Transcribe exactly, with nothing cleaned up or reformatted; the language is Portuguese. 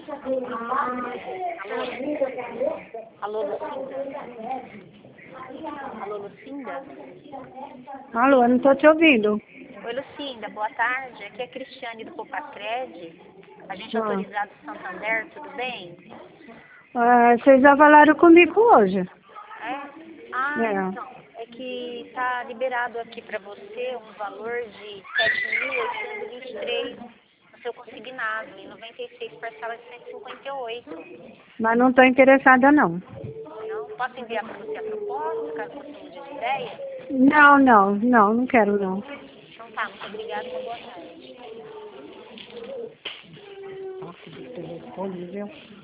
Alô, Lucinda? Alô, Lucinda? Alô, eu não tô te ouvindo. Oi, Lucinda, boa tarde. Aqui é a Cristiane do Copacred. A gente é Ah. autorizado do Santander, tudo bem? Ah, vocês já falaram comigo hoje. É? Ah, É. então. É que tá liberado aqui para você um valor de sete mil oitocentos e vinte e três no seu consignado e noventa e seis parcelas de cento e cinquenta e oito. Mas não tô interessada, não. Não? Posso enviar para você a proposta, caso você mude de ideia? Não, não, não, não quero, não. Então tá, muito obrigada, uma boa tarde. Nossa, do telefone, viu?